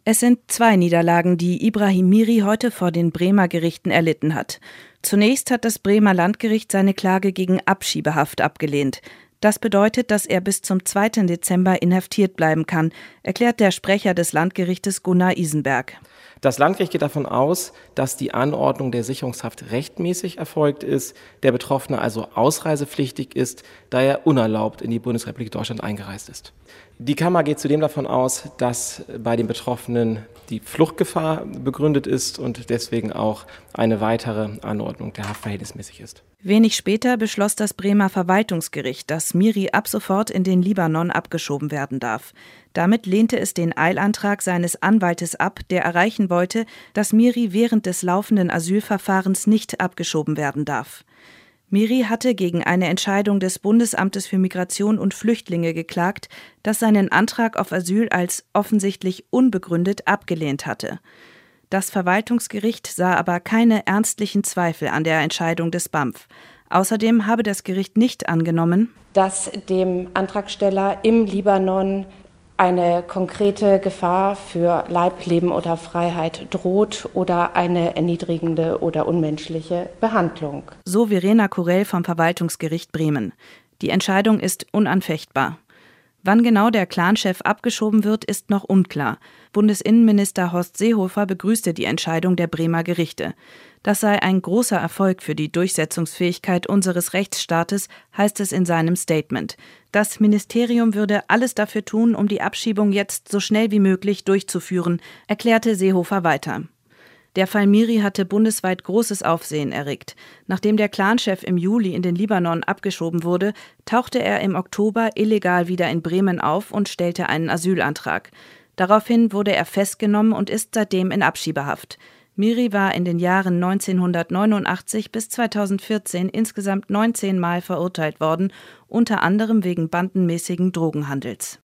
Es sind 2 Niederlagen, die Ibrahim Miri heute vor den Bremer Gerichten erlitten hat. Zunächst hat das Bremer Landgericht seine Klage gegen Abschiebehaft abgelehnt. Das bedeutet, dass er bis zum 2. Dezember inhaftiert bleiben kann, erklärt der Sprecher des Landgerichtes Gunnar Isenberg. Das Landgericht geht davon aus, dass die Anordnung der Sicherungshaft rechtmäßig erfolgt ist, der Betroffene also ausreisepflichtig ist, da er unerlaubt in die Bundesrepublik Deutschland eingereist ist. Die Kammer geht zudem davon aus, dass bei den Betroffenen die Fluchtgefahr begründet ist und deswegen auch eine weitere Anordnung der Haft verhältnismäßig ist. Wenig später beschloss das Bremer Verwaltungsgericht, dass Miri ab sofort in den Libanon abgeschoben werden darf. Damit lehnte es den Eilantrag seines Anwaltes ab, der erreichen wollte, dass Miri während des laufenden Asylverfahrens nicht abgeschoben werden darf. Miri hatte gegen eine Entscheidung des Bundesamtes für Migration und Flüchtlinge geklagt, das seinen Antrag auf Asyl als offensichtlich unbegründet abgelehnt hatte. Das Verwaltungsgericht sah aber keine ernstlichen Zweifel an der Entscheidung des BAMF. Außerdem habe das Gericht nicht angenommen, dass dem Antragsteller im Libanon eine konkrete Gefahr für Leib, Leben oder Freiheit droht oder eine erniedrigende oder unmenschliche Behandlung. So Verena Kurell vom Verwaltungsgericht Bremen. Die Entscheidung ist unanfechtbar. Wann genau der Clanchef abgeschoben wird, ist noch unklar. Bundesinnenminister Horst Seehofer begrüßte die Entscheidung der Bremer Gerichte. Das sei ein großer Erfolg für die Durchsetzungsfähigkeit unseres Rechtsstaates, heißt es in seinem Statement. Das Ministerium würde alles dafür tun, um die Abschiebung jetzt so schnell wie möglich durchzuführen, erklärte Seehofer weiter. Der Fall Miri hatte bundesweit großes Aufsehen erregt. Nachdem der Clanchef im Juli in den Libanon abgeschoben wurde, tauchte er im Oktober illegal wieder in Bremen auf und stellte einen Asylantrag. Daraufhin wurde er festgenommen und ist seitdem in Abschiebehaft. Miri war in den Jahren 1989 bis 2014 insgesamt 19 Mal verurteilt worden, unter anderem wegen bandenmäßigen Drogenhandels.